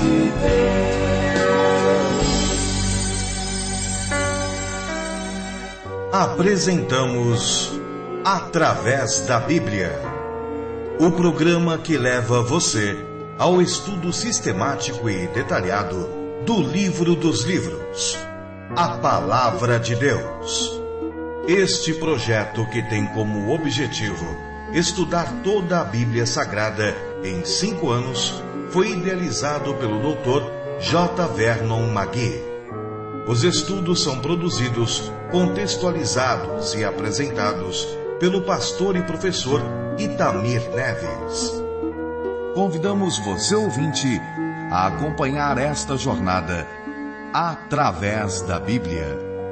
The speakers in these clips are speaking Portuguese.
Apresentamos Através da Bíblia, o programa que leva você ao estudo sistemático e detalhado do Livro dos Livros, a Palavra de Deus. Este projeto, que tem como objetivo estudar toda a Bíblia Sagrada em 5 anos, foi idealizado pelo Dr. J. Vernon McGee. Os estudos são produzidos, contextualizados e apresentados pelo pastor e professor Itamir Neves. Convidamos você, ouvinte, a acompanhar esta jornada através da Bíblia.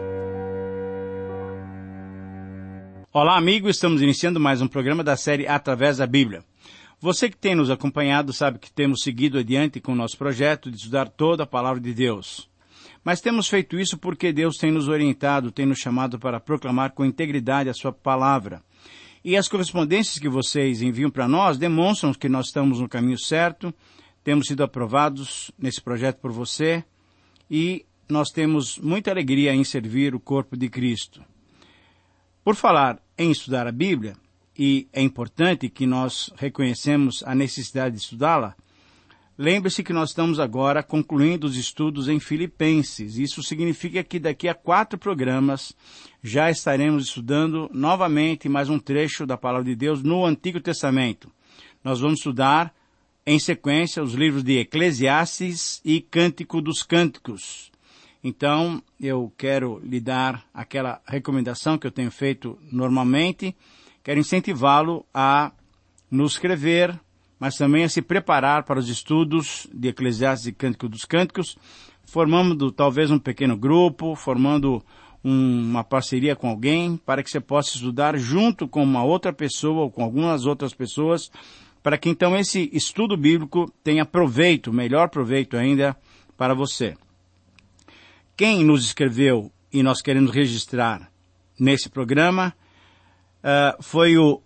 Olá, amigo, estamos iniciando mais um programa da série Através da Bíblia. Você que tem nos acompanhado sabe que temos seguido adiante com o nosso projeto de estudar toda a Palavra de Deus. Mas temos feito isso porque Deus tem nos orientado, tem nos chamado para proclamar com integridade a sua palavra. E as correspondências que vocês enviam para nós demonstram que nós estamos no caminho certo, temos sido aprovados nesse projeto por você e nós temos muita alegria em servir o corpo de Cristo. Por falar em estudar a Bíblia, e é importante que nós reconhecemos a necessidade de estudá-la, lembre-se que nós estamos agora concluindo os estudos em Filipenses. Isso significa que daqui a 4 programas já estaremos estudando novamente mais um trecho da Palavra de Deus no Antigo Testamento. Nós vamos estudar em sequência os livros de Eclesiastes e Cântico dos Cânticos. Então, eu quero lhe dar aquela recomendação que eu tenho feito normalmente. Quero incentivá-lo a nos escrever, mas também a se preparar para os estudos de Eclesiastes e Cântico dos Cânticos, formando talvez um pequeno grupo, formando uma parceria com alguém, para que você possa estudar junto com uma outra pessoa ou com algumas outras pessoas, para que então esse estudo bíblico tenha proveito, melhor proveito ainda para você. Quem nos escreveu e nós queremos registrar nesse programa foi o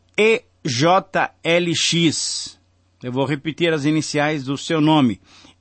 EJLX. Eu vou repetir as iniciais do seu nome.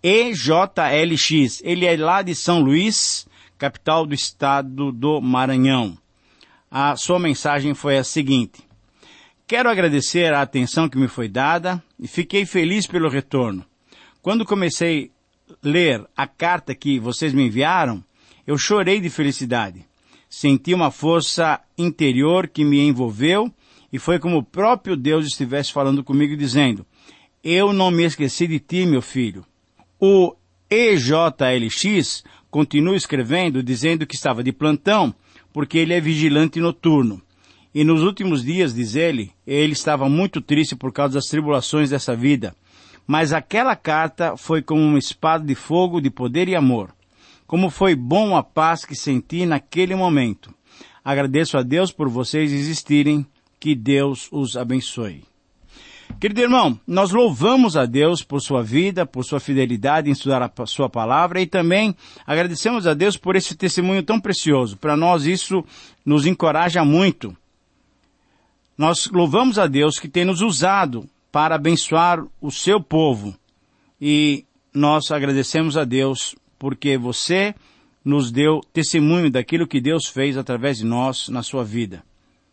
EJLX. Ele é lá de São Luís, capital do estado do Maranhão. A sua mensagem foi a seguinte: quero agradecer a atenção que me foi dada e fiquei feliz pelo retorno. Quando comecei a ler a carta que vocês me enviaram, eu chorei de felicidade. Senti uma força interior que me envolveu e foi como o próprio Deus estivesse falando comigo, dizendo: eu não me esqueci de ti, meu filho. O EJLX continua escrevendo, dizendo que estava de plantão, porque ele é vigilante noturno. E nos últimos dias, diz ele estava muito triste por causa das tribulações dessa vida. Mas aquela carta foi como uma espada de fogo de poder e amor. Como foi bom a paz que senti naquele momento. Agradeço a Deus por vocês existirem. Que Deus os abençoe. Querido irmão, nós louvamos a Deus por sua vida, por sua fidelidade em estudar a sua palavra e também agradecemos a Deus por esse testemunho tão precioso. Para nós isso nos encoraja muito. Nós louvamos a Deus que tem nos usado para abençoar o seu povo e nós agradecemos a Deus porque você nos deu testemunho daquilo que Deus fez através de nós na sua vida.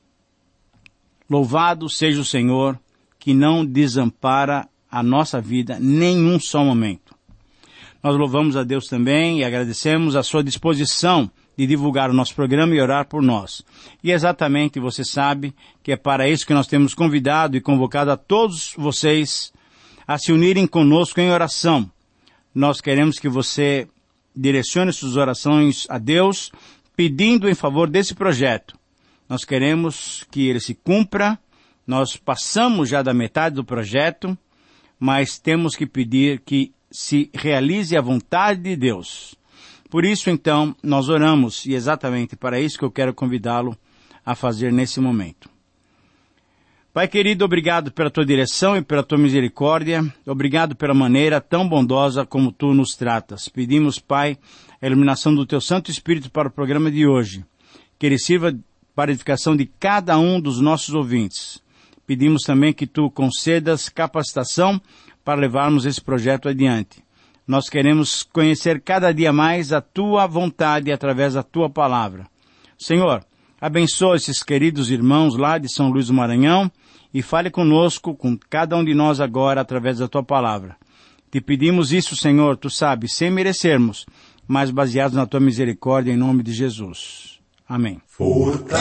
Louvado seja o Senhor, que não desampara a nossa vida nenhum só momento. Nós louvamos a Deus também e agradecemos a sua disposição de divulgar o nosso programa e orar por nós. E exatamente você sabe que é para isso que nós temos convidado e convocado a todos vocês a se unirem conosco em oração. Nós queremos que você direcione suas orações a Deus, pedindo em favor desse projeto. Nós queremos que ele se cumpra. Nós passamos já da metade do projeto, mas temos que pedir que se realize a vontade de Deus. Por isso, então, nós oramos, e exatamente para isso que eu quero convidá-lo a fazer nesse momento. Pai querido, obrigado pela tua direção e pela tua misericórdia. Obrigado pela maneira tão bondosa como tu nos tratas. Pedimos, Pai, a iluminação do teu Santo Espírito para o programa de hoje. Que ele sirva para a edificação de cada um dos nossos ouvintes. Pedimos também que tu concedas capacitação para levarmos esse projeto adiante. Nós queremos conhecer cada dia mais a Tua vontade através da Tua palavra. Senhor, abençoa esses queridos irmãos lá de São Luís do Maranhão e fale conosco, com cada um de nós agora, através da Tua palavra. Te pedimos isso, Senhor, Tu sabes, sem merecermos, mas baseados na Tua misericórdia, em nome de Jesus. Amém. Fortalece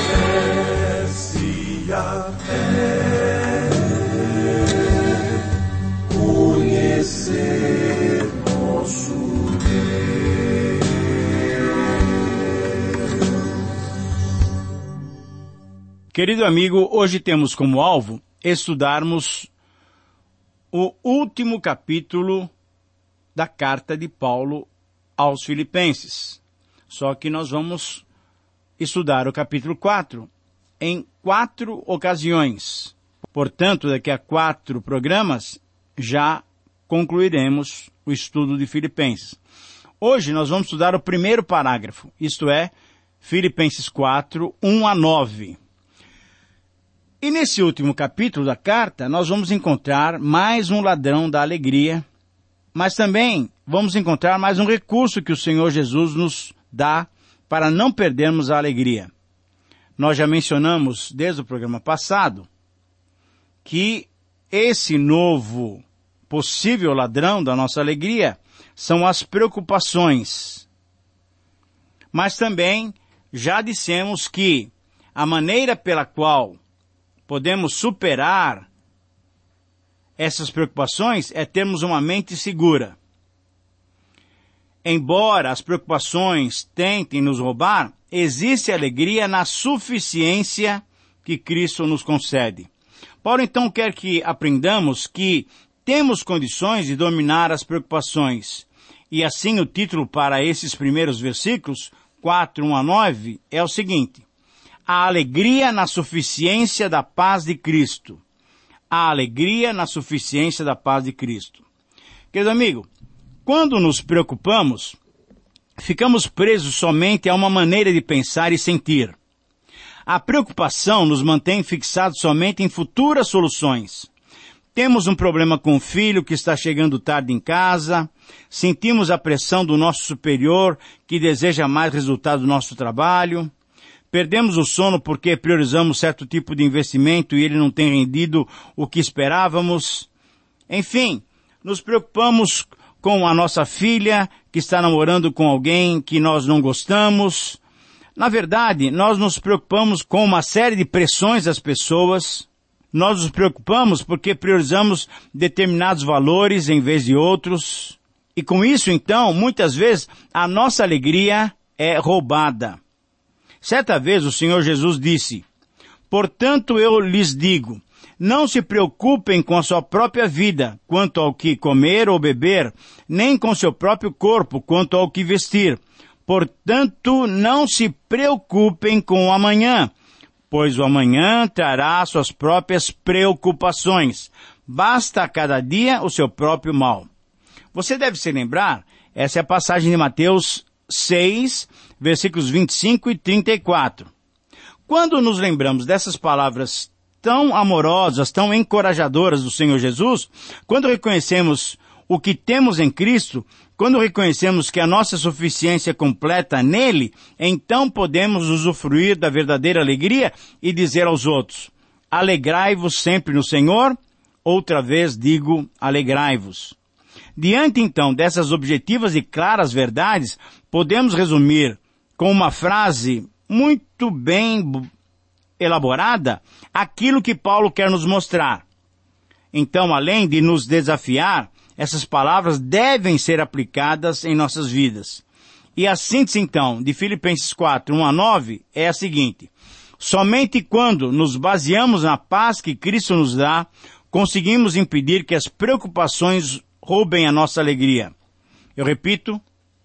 a fé, conhecer nosso Deus. Querido amigo, hoje temos como alvo estudarmos o último capítulo da carta de Paulo aos Filipenses. Só que nós vamos estudar o capítulo 4 em 4 ocasiões. Portanto, daqui a 4 programas já concluiremos o estudo de Filipenses. Hoje nós vamos estudar o primeiro parágrafo, isto é, Filipenses 4, 1 a 9. E nesse último capítulo da carta, nós vamos encontrar mais um ladrão da alegria, mas também vamos encontrar mais um recurso que o Senhor Jesus nos dá para não perdermos a alegria. Nós já mencionamos desde o programa passado que esse novo possível ladrão da nossa alegria são as preocupações. Mas também já dissemos que a maneira pela qual podemos superar essas preocupações é termos uma mente segura. Embora as preocupações tentem nos roubar, existe alegria na suficiência que Cristo nos concede. Paulo então quer que aprendamos que temos condições de dominar as preocupações. E assim o título para esses primeiros versículos, 4, 1 a 9, é o seguinte: a alegria na suficiência da paz de Cristo. A alegria na suficiência da paz de Cristo. Querido amigo, quando nos preocupamos, ficamos presos somente a uma maneira de pensar e sentir. A preocupação nos mantém fixados somente em futuras soluções. Temos um problema com o filho que está chegando tarde em casa, sentimos a pressão do nosso superior que deseja mais resultado do nosso trabalho, perdemos o sono porque priorizamos certo tipo de investimento e ele não tem rendido o que esperávamos. Enfim, nos preocupamos com a nossa filha que está namorando com alguém que nós não gostamos. Na verdade, nós nos preocupamos com uma série de pressões das pessoas. Nós nos preocupamos porque priorizamos determinados valores em vez de outros. E com isso, então, muitas vezes, a nossa alegria é roubada. Certa vez o Senhor Jesus disse: portanto eu lhes digo, não se preocupem com a sua própria vida, quanto ao que comer ou beber, nem com seu próprio corpo, quanto ao que vestir. Portanto, não se preocupem com o amanhã, pois o amanhã trará suas próprias preocupações. Basta a cada dia o seu próprio mal. Você deve se lembrar, essa é a passagem de Mateus 6, versículos 25 e 34. Quando nos lembramos dessas palavras tão amorosas, tão encorajadoras do Senhor Jesus, quando reconhecemos o que temos em Cristo, quando reconhecemos que a nossa suficiência é completa nele, então podemos usufruir da verdadeira alegria e dizer aos outros: alegrai-vos sempre no Senhor, outra vez digo, alegrai-vos. Diante então dessas objetivas e claras verdades, podemos resumir com uma frase muito bem elaborada aquilo que Paulo quer nos mostrar. Então, além de nos desafiar, essas palavras devem ser aplicadas em nossas vidas. E a síntese, então, de Filipenses 4, 1 a 9 é a seguinte: somente quando nos baseamos na paz que Cristo nos dá, conseguimos impedir que as preocupações roubem a nossa alegria. Eu repito,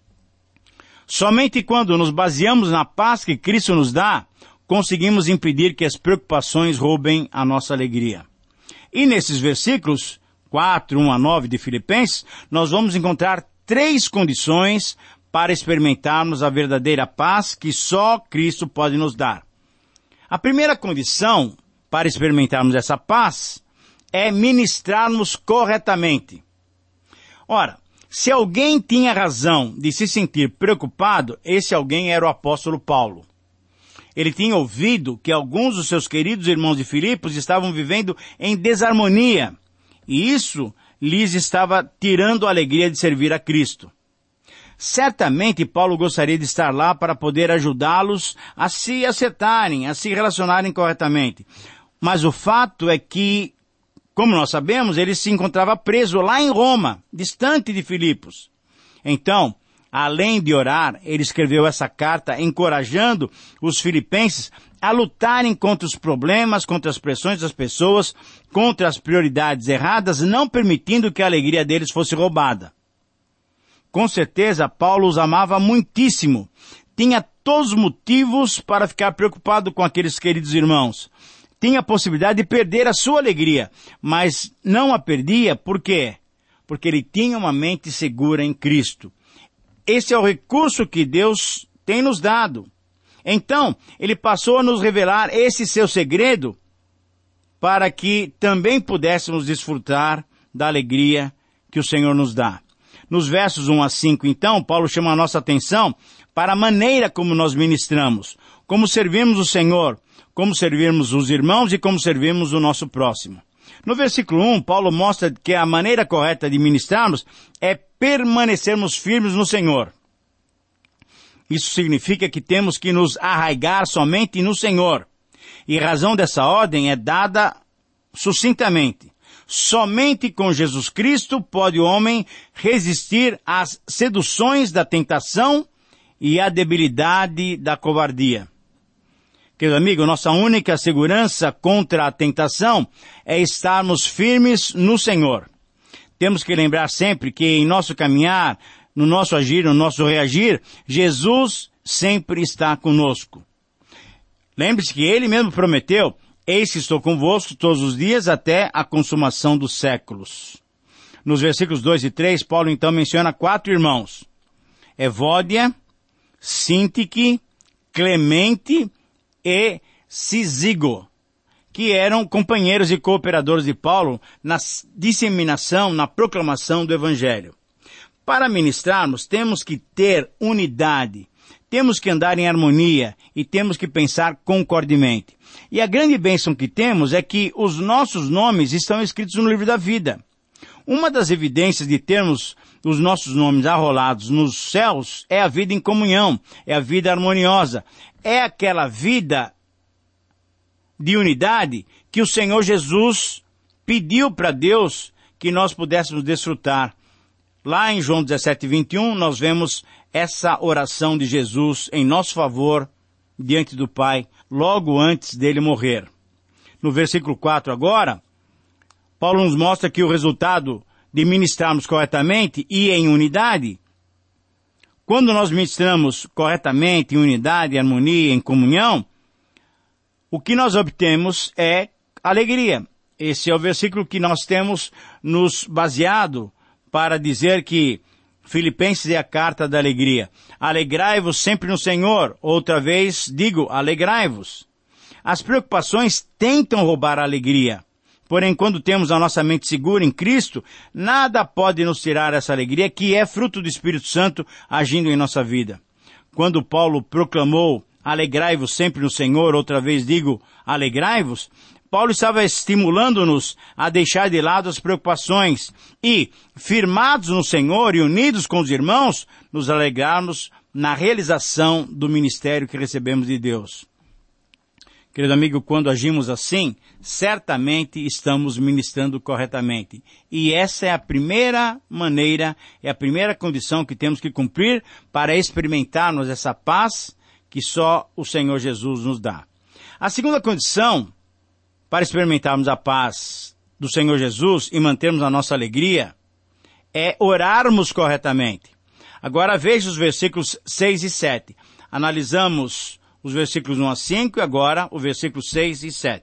somente quando nos baseamos na paz que Cristo nos dá, conseguimos impedir que as preocupações roubem a nossa alegria. E nesses versículos 4, 1 a 9 de Filipenses, nós vamos encontrar 3 condições para experimentarmos a verdadeira paz que só Cristo pode nos dar. A primeira condição para experimentarmos essa paz é ministrarmos corretamente. Ora, Se alguém tinha razão de se sentir preocupado, esse alguém era o apóstolo Paulo. Ele tinha ouvido que alguns dos seus queridos irmãos de Filipos estavam vivendo em desarmonia, e isso lhes estava tirando a alegria de servir a Cristo. Certamente Paulo gostaria de estar lá para poder ajudá-los a se acertarem, a se relacionarem corretamente. Mas o fato é que, como nós sabemos, ele se encontrava preso lá em Roma, distante de Filipos. Então, além de orar, ele escreveu essa carta encorajando os filipenses a lutarem contra os problemas, contra as pressões das pessoas, contra as prioridades erradas, não permitindo que a alegria deles fosse roubada. Com certeza, Paulo os amava muitíssimo. Tinha todos os motivos para ficar preocupado com aqueles queridos irmãos. Tinha a possibilidade de perder a sua alegria, mas não a perdia, por quê? Porque ele tinha uma mente segura em Cristo. Esse é o recurso que Deus tem nos dado. Então, ele passou a nos revelar esse seu segredo para que também pudéssemos desfrutar da alegria que o Senhor nos dá. Nos versos 1 a 5, então, Paulo chama a nossa atenção para a maneira como nós ministramos, como servimos o Senhor, como servirmos os irmãos e como servirmos o nosso próximo. No versículo 1, Paulo mostra que a maneira correta de ministrarmos é permanecermos firmes no Senhor. Isso significa que temos que nos arraigar somente no Senhor. E a razão dessa ordem é dada sucintamente. Somente com Jesus Cristo pode o homem resistir às seduções da tentação e à debilidade da covardia. Querido amigo, nossa única segurança contra a tentação é estarmos firmes no Senhor. Temos que lembrar sempre que em nosso caminhar, no nosso agir, no nosso reagir, Jesus sempre está conosco. Lembre-se que Ele mesmo prometeu: eis que estou convosco todos os dias até a consumação dos séculos. Nos versículos 2 e 3, Paulo então menciona 4 irmãos: Evódia, Sintique, Clemente e Cisigo, que eram companheiros e cooperadores de Paulo na disseminação, na proclamação do Evangelho. Para ministrarmos, temos que ter unidade, temos que andar em harmonia e temos que pensar concordemente. E a grande bênção que temos é que os nossos nomes estão escritos no livro da vida. Uma das evidências de termos os nossos nomes arrolados nos céus é a vida em comunhão, é a vida harmoniosa, é aquela vida de unidade que o Senhor Jesus pediu para Deus que nós pudéssemos desfrutar. Lá em João 17:21, nós vemos essa oração de Jesus em nosso favor diante do Pai, logo antes dele morrer. No versículo 4 agora, Paulo nos mostra que o resultado de ministrarmos corretamente e em unidade, quando nós ministramos corretamente, em unidade, em harmonia, em comunhão, o que nós obtemos é alegria. Esse é o versículo que nós temos nos baseado para dizer que Filipenses é a carta da alegria. Alegrai-vos sempre no Senhor. Outra vez digo, alegrai-vos. As preocupações tentam roubar a alegria. Porém, quando temos a nossa mente segura em Cristo, nada pode nos tirar essa alegria que é fruto do Espírito Santo agindo em nossa vida. Quando Paulo proclamou, alegrai-vos sempre no Senhor, outra vez digo, alegrai-vos, Paulo estava estimulando-nos a deixar de lado as preocupações e, firmados no Senhor e unidos com os irmãos, nos alegrarmos na realização do ministério que recebemos de Deus. Querido amigo, quando agimos assim, certamente estamos ministrando corretamente. E essa é a primeira maneira, é a primeira condição que temos que cumprir para experimentarmos essa paz que só o Senhor Jesus nos dá. A segunda condição para experimentarmos a paz do Senhor Jesus e mantermos a nossa alegria é orarmos corretamente. Agora veja os versículos 6 e 7. Analisamos os versículos 1 a 5 e agora o versículo 6 e 7.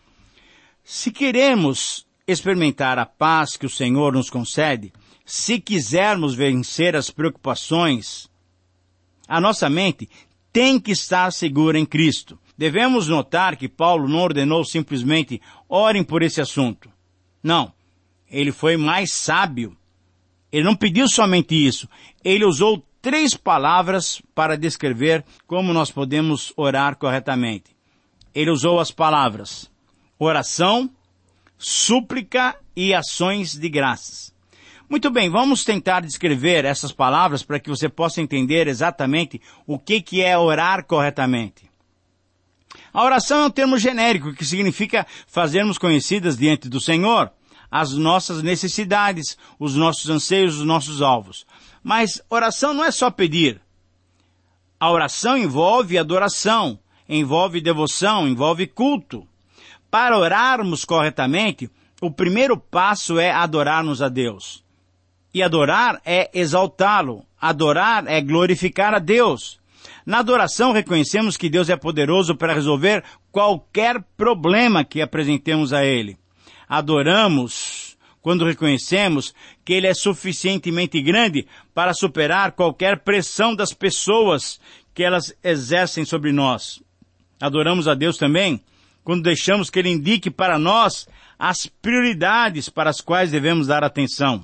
Se queremos experimentar a paz que o Senhor nos concede, se quisermos vencer as preocupações, a nossa mente tem que estar segura em Cristo. Devemos notar que Paulo não ordenou simplesmente orem por esse assunto. Não, ele foi mais sábio Ele não pediu somente isso. Ele usou 3 palavras para descrever como nós podemos orar corretamente. Ele usou as palavras oração, súplica e ações de graças. Muito bem, vamos tentar descrever essas palavras para que você possa entender exatamente o que é orar corretamente. A oração é um termo genérico que significa fazermos conhecidas diante do Senhor as nossas necessidades, os nossos anseios, os nossos alvos. Mas oração não é só pedir. A oração envolve adoração, envolve devoção, envolve culto. Para orarmos corretamente, o primeiro passo é adorarmos a Deus. E adorar é exaltá-lo. Adorar é glorificar a Deus. Na adoração reconhecemos que Deus é poderoso para resolver qualquer problema que apresentemos a Ele. Adoramos quando reconhecemos que Ele é suficientemente grande para superar qualquer pressão das pessoas que elas exercem sobre nós. Adoramos a Deus também quando deixamos que Ele indique para nós as prioridades para as quais devemos dar atenção.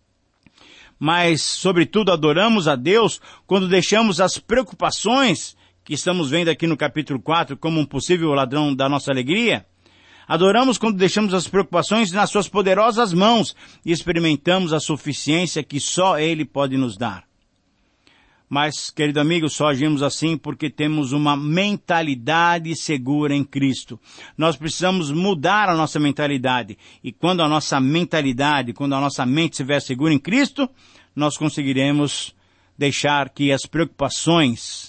Mas, sobretudo, adoramos a Deus quando deixamos as preocupações, que estamos vendo aqui no capítulo 4, como um possível ladrão da nossa alegria. Adoramos quando deixamos as preocupações nas suas poderosas mãos e experimentamos a suficiência que só Ele pode nos dar. Mas, querido amigo, só agimos assim porque temos uma mentalidade segura em Cristo. Nós precisamos mudar a nossa mentalidade. E quando a nossa mentalidade, quando a nossa mente estiver segura em Cristo, nós conseguiremos deixar que as preocupações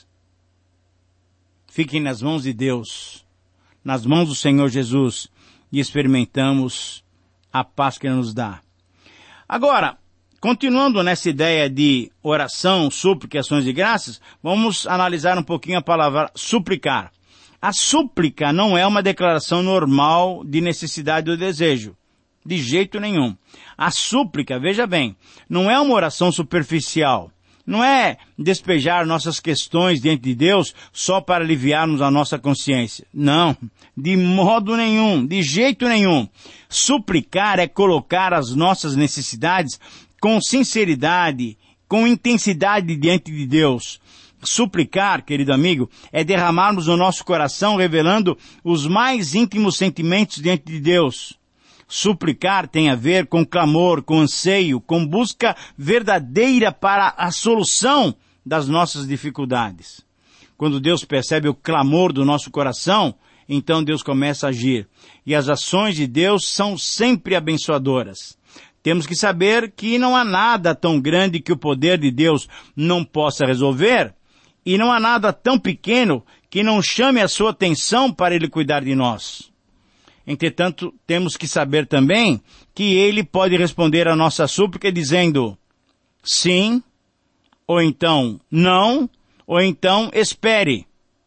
fiquem nas mãos de Deus, nas mãos do Senhor Jesus, e experimentamos a paz que Ele nos dá. Agora, continuando nessa ideia de oração, súplica e ações de graças, vamos analisar um pouquinho a palavra suplicar. A súplica não é uma declaração normal de necessidade ou desejo. De jeito nenhum. A súplica, veja bem, não é uma oração superficial. Não é despejar nossas questões diante de Deus só para aliviarmos a nossa consciência. Não, de modo nenhum, de jeito nenhum. Suplicar é colocar as nossas necessidades com sinceridade, com intensidade diante de Deus. Suplicar, querido amigo, é derramarmos no nosso coração revelando os mais íntimos sentimentos diante de Deus. Suplicar tem a ver com clamor, com anseio, com busca verdadeira para a solução das nossas dificuldades. Quando Deus percebe o clamor do nosso coração, então Deus começa a agir. E as ações de Deus são sempre abençoadoras. Temos que saber que não há nada tão grande que o poder de Deus não possa resolver, e não há nada tão pequeno que não chame a sua atenção para Ele cuidar de nós. Entretanto, temos que saber também que Ele pode responder à nossa súplica dizendo sim, ou então não, ou então espere.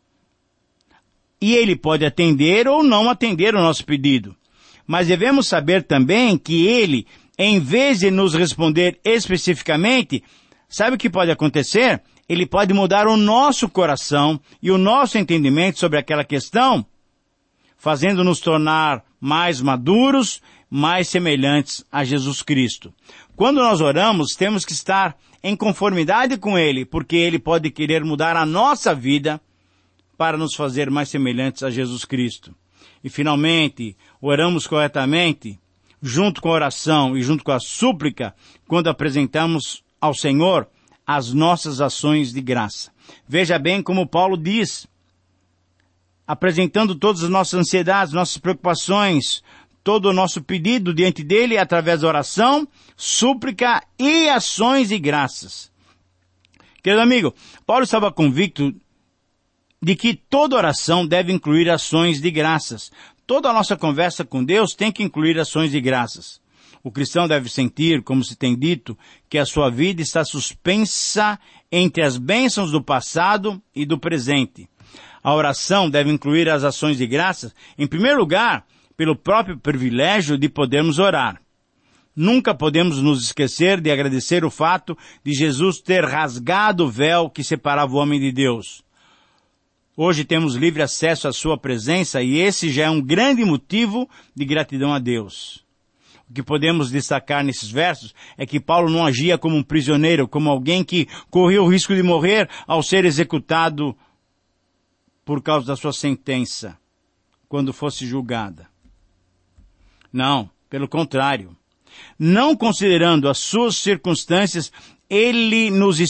E Ele pode atender ou não atender o nosso pedido. Mas devemos saber também que Ele, em vez de nos responder especificamente, sabe o que pode acontecer? Ele pode mudar o nosso coração e o nosso entendimento sobre aquela questão, fazendo-nos tornar mais maduros, mais semelhantes a Jesus Cristo. Quando nós oramos, temos que estar em conformidade com Ele, porque Ele pode querer mudar a nossa vida para nos fazer mais semelhantes a Jesus Cristo. E finalmente, oramos corretamente, junto com a oração e junto com a súplica, quando apresentamos ao Senhor as nossas ações de graça. Veja bem como Paulo diz, apresentando todas as nossas ansiedades, nossas preocupações, todo o nosso pedido diante dele através da oração, súplica e ações de graças. Querido amigo, Paulo estava convicto de que toda oração deve incluir ações de graças. Toda a nossa conversa com Deus tem que incluir ações de graças. O cristão deve sentir, como se tem dito, que a sua vida está suspensa entre as bênçãos do passado e do presente. A oração deve incluir as ações de graças, em primeiro lugar, pelo próprio privilégio de podermos orar. Nunca podemos nos esquecer de agradecer o fato de Jesus ter rasgado o véu que separava o homem de Deus. Hoje temos livre acesso à sua presença e esse já é um grande motivo de gratidão a Deus. O que podemos destacar nesses versos é que Paulo não agia como um prisioneiro, como alguém que corria o risco de morrer ao ser executado por causa da sua sentença, quando fosse julgada. Não, pelo contrário. Não considerando as suas circunstâncias, ele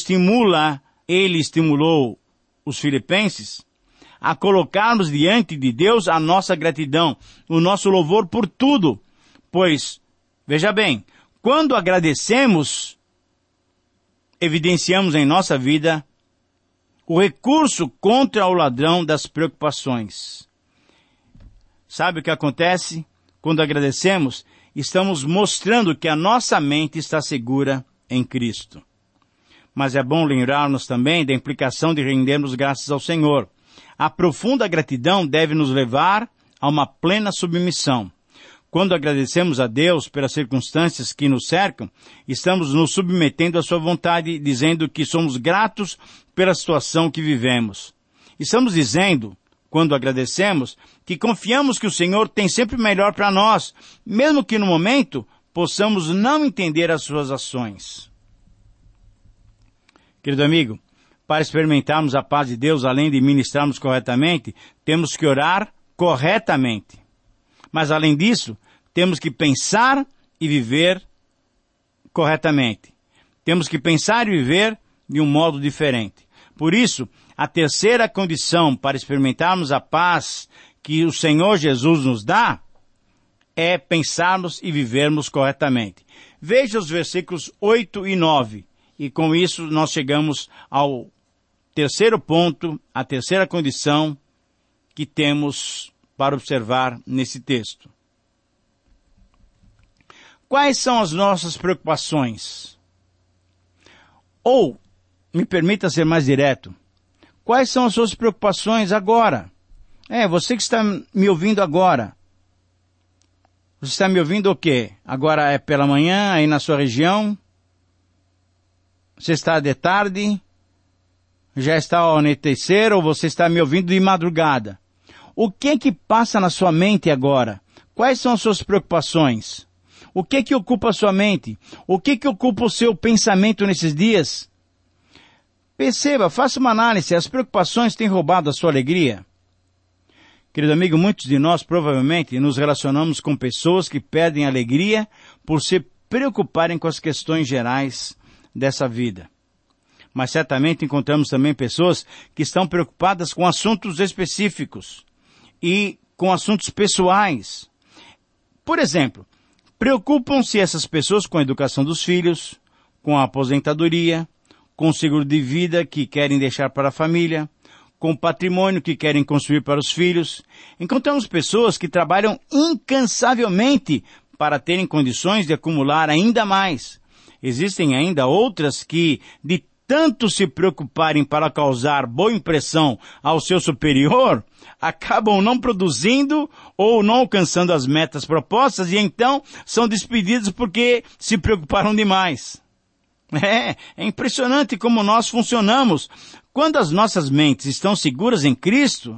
estimulou os filipenses a colocarmos diante de Deus a nossa gratidão, o nosso louvor por tudo. Pois, veja bem, quando agradecemos, evidenciamos em nossa vida o recurso contra o ladrão das preocupações. Sabe o que acontece? Quando agradecemos, estamos mostrando que a nossa mente está segura em Cristo. Mas é bom lembrar-nos também da implicação de rendermos graças ao Senhor. A profunda gratidão deve nos levar a uma plena submissão. Quando agradecemos a Deus pelas circunstâncias que nos cercam, estamos nos submetendo à sua vontade, dizendo que somos gratos pela situação que vivemos. Estamos dizendo, quando agradecemos, que confiamos que o Senhor tem sempre o melhor para nós, mesmo que no momento possamos não entender as suas ações. Querido amigo, para experimentarmos a paz de Deus, além de ministrarmos corretamente, temos que orar corretamente. Mas além disso, temos que pensar e viver corretamente. Temos que pensar e viver de um modo diferente. Por isso, a terceira condição para experimentarmos a paz que o Senhor Jesus nos dá é pensarmos e vivermos corretamente. Veja os versículos 8 e 9. E com isso nós chegamos ao terceiro ponto, a terceira condição que temos para observar nesse texto. Quais são as nossas preocupações? Ou, me permita ser mais direto, quais são as suas preocupações agora? Você que está me ouvindo agora. Você está me ouvindo o quê? Agora é pela manhã, aí na sua região? Você está de tarde? Já está ao anoitecer ou você está me ouvindo de madrugada? O que passa na sua mente agora? Quais são as suas preocupações? O que ocupa a sua mente? O que ocupa o seu pensamento nesses dias? Perceba, faça uma análise. As preocupações têm roubado a sua alegria? Querido amigo, muitos de nós provavelmente nos relacionamos com pessoas que perdem a alegria por se preocuparem com as questões gerais dessa vida. Mas certamente encontramos também pessoas que estão preocupadas com assuntos específicos e com assuntos pessoais. Por exemplo, preocupam-se essas pessoas com a educação dos filhos, com a aposentadoria, com o seguro de vida que querem deixar para a família, com o patrimônio que querem construir para os filhos. Encontramos pessoas que trabalham incansavelmente para terem condições de acumular ainda mais. Existem ainda outras que, de tanto se preocuparem para causar boa impressão ao seu superior, acabam não produzindo ou não alcançando as metas propostas e então são despedidos porque se preocuparam demais. É impressionante como nós funcionamos. Quando as nossas mentes estão seguras em Cristo,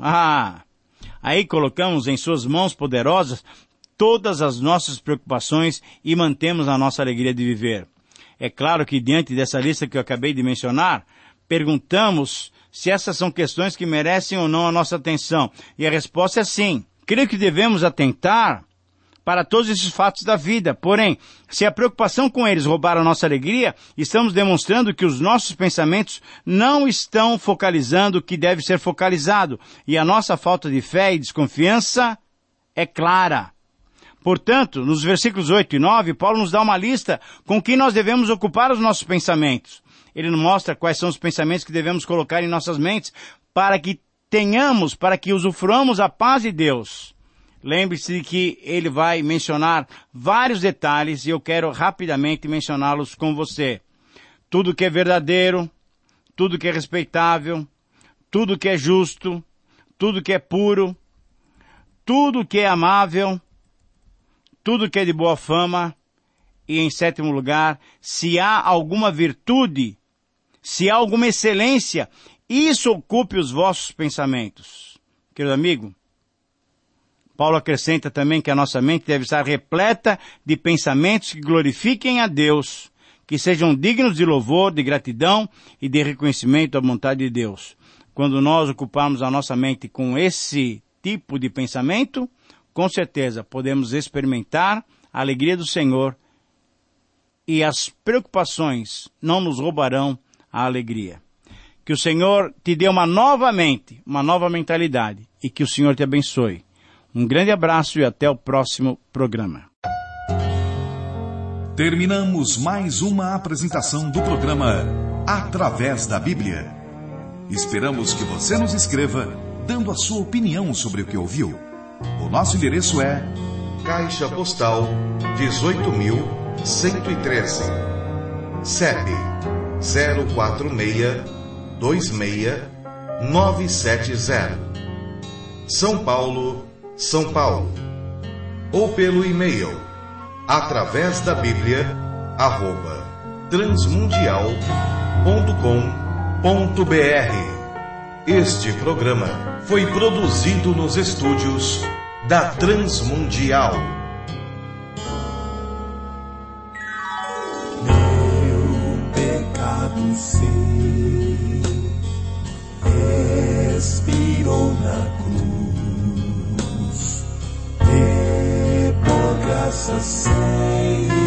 aí colocamos em suas mãos poderosas todas as nossas preocupações e mantemos a nossa alegria de viver. É claro que diante dessa lista que eu acabei de mencionar, perguntamos se essas são questões que merecem ou não a nossa atenção. E a resposta é sim. Creio que devemos atentar para todos esses fatos da vida. Porém, se a preocupação com eles roubar a nossa alegria, estamos demonstrando que os nossos pensamentos não estão focalizando o que deve ser focalizado. E a nossa falta de fé e desconfiança é clara. Portanto, nos versículos 8 e 9, Paulo nos dá uma lista com que nós devemos ocupar os nossos pensamentos. Ele nos mostra quais são os pensamentos que devemos colocar em nossas mentes para que usufruamos a paz de Deus. Lembre-se de que ele vai mencionar vários detalhes e eu quero rapidamente mencioná-los com você. Tudo que é verdadeiro, tudo que é respeitável, tudo que é justo, tudo que é puro, tudo que é amável, tudo que é de boa fama, e em sétimo lugar, se há alguma virtude, se há alguma excelência, isso ocupe os vossos pensamentos. Querido amigo, Paulo acrescenta também que a nossa mente deve estar repleta de pensamentos que glorifiquem a Deus, que sejam dignos de louvor, de gratidão e de reconhecimento à vontade de Deus. Quando nós ocuparmos a nossa mente com esse tipo de pensamento, com certeza podemos experimentar a alegria do Senhor e as preocupações não nos roubarão a alegria. Que o Senhor te dê uma nova mente, uma nova mentalidade e que o Senhor te abençoe. Um grande abraço e até o próximo programa. Terminamos mais uma apresentação do programa Através da Bíblia. Esperamos que você nos escreva dando a sua opinião sobre o que ouviu. O nosso endereço é Caixa Postal 18.113, CEP 04626-970, São Paulo, São Paulo. Ou pelo e-mail através da Bíblia @transmundial.com.br. Este programa foi produzido nos estúdios da Transmundial. Meu pecado sei, expirou na cruz, e por graça sem